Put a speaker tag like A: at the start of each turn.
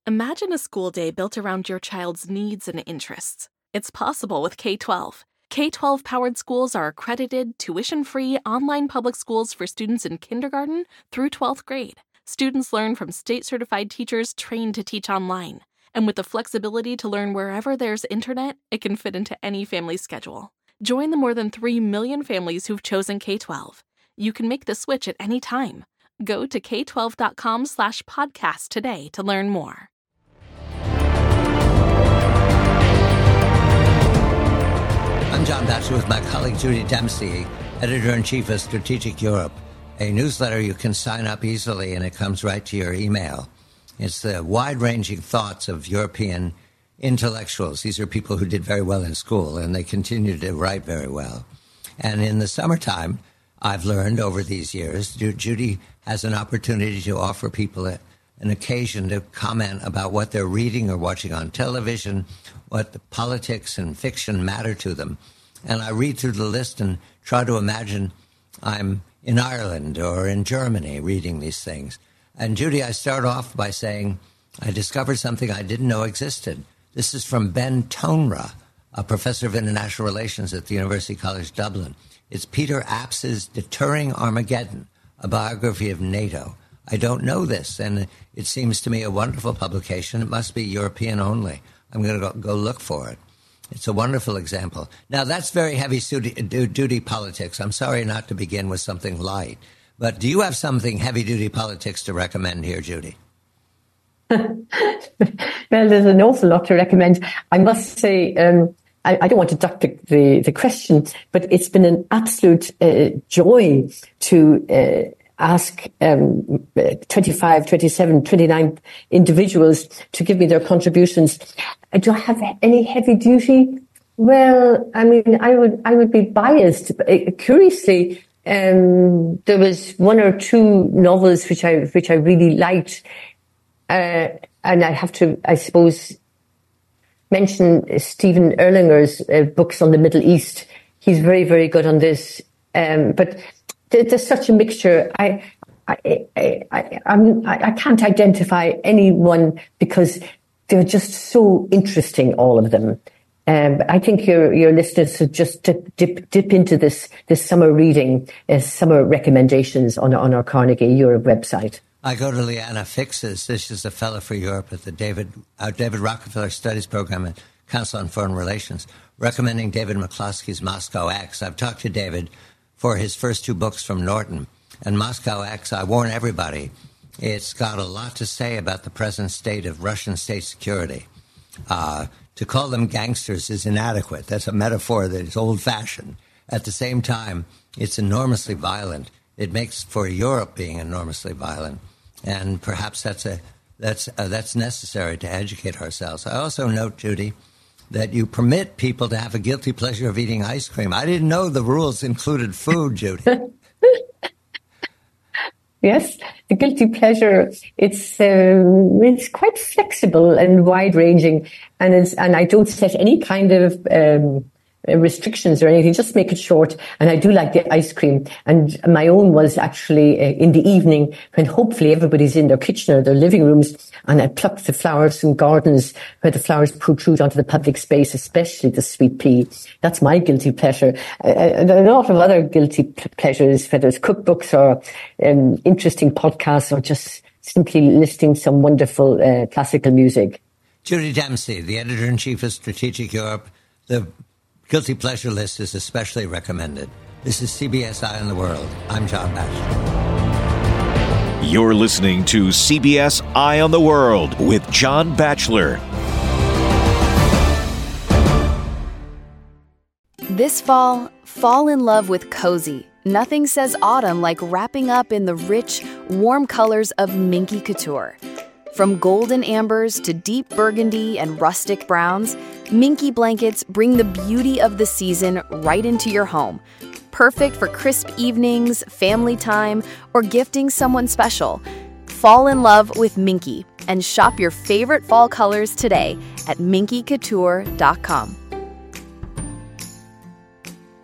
A: Imagine a school day built around your child's needs and interests. It's possible with K-12. K-12-powered schools are accredited, tuition-free, online public schools for students in kindergarten through 12th grade. Students learn from state-certified teachers trained to teach online. And with the flexibility to learn wherever there's internet, it can fit into any family schedule. Join the more than 3 million families who've chosen K-12. You can make the switch at any time. Go to k12.com/podcast today to learn more.
B: I'm John Batchelor with my colleague Judy Dempsey, Editor-in-Chief of Strategic Europe, a newsletter you can sign up easily and it comes right to your email. It's the wide-ranging thoughts of European intellectuals. These are people who did very well in school, and they continue to write very well. And in the summertime, I've learned over these years, Judy has an opportunity to offer people an occasion to comment about what they're reading or watching on television, what the politics and fiction matter to them. And I read through the list and try to imagine I'm in Ireland or in Germany reading these things. And Judy, I start off by saying I discovered something I didn't know existed. This is from Ben Tonra, a professor of international relations at the University College Dublin. It's Peter Apps' Deterring Armageddon, a biography of NATO. I don't know this, and it seems to me a wonderful publication. It must be European only. I'm going to go look for it. It's a wonderful example. Now, that's very heavy-duty politics. I'm sorry not to begin with something light. But do you have something heavy-duty politics to recommend here, Judy?
C: Well, there's an awful lot to recommend. I must say, I don't want to duck the question, but it's been an absolute joy to ask 25, 27, 29 individuals to give me their contributions. Do I have any heavy duty? Well, I mean, I would be biased. Curiously, there was one or two novels which I really liked, and I have to, I suppose, mention Stephen Erlanger's books on the Middle East. He's very, very good on this. But there's such a mixture. I can't identify anyone because they're just so interesting, all of them. I think your listeners should just dip into this summer reading, summer recommendations on our Carnegie Europe website.
B: I go to Liana Fix's. This is a fellow for Europe at the David Rockefeller Studies Program at Council on Foreign Relations, recommending David McCloskey's Moscow X. I've talked to David for his first two books from Norton. And Moscow X, I warn everybody, it's got a lot to say about the present state of Russian state security. To call them gangsters is inadequate. That's a metaphor that is old-fashioned. At the same time, it's enormously violent. It makes for Europe being enormously violent. And perhaps that's necessary to educate ourselves. I also note, Judy, that you permit people to have a guilty pleasure of eating ice cream. I didn't know the rules included food, Judy.
C: Yes, the guilty pleasure, it's quite flexible and wide-ranging, and I don't set any kind of restrictions or anything, just make it short. And I do like the ice cream. And my own was actually in the evening when hopefully everybody's in their kitchen or their living rooms, and I pluck the flowers from gardens where the flowers protrude onto the public space, especially the sweet pea. That's my guilty pleasure. There are a lot of other guilty pleasures, whether it's cookbooks or interesting podcasts or just simply listening to some wonderful classical music.
B: Judy Dempsey, the Editor-in-Chief of Strategic Europe, the Guilty Pleasure list is especially recommended. This is CBS Eye on the World. I'm John Batchelor.
D: You're listening to CBS Eye on the World with John Batchelor.
E: This fall in love with cozy. Nothing says autumn like wrapping up in the rich, warm colors of Minky Couture. From golden ambers to deep burgundy and rustic browns, Minky blankets bring the beauty of the season right into your home. Perfect for crisp evenings, family time, or gifting someone special. Fall in love with Minky and shop your favorite fall colors today at minkycouture.com.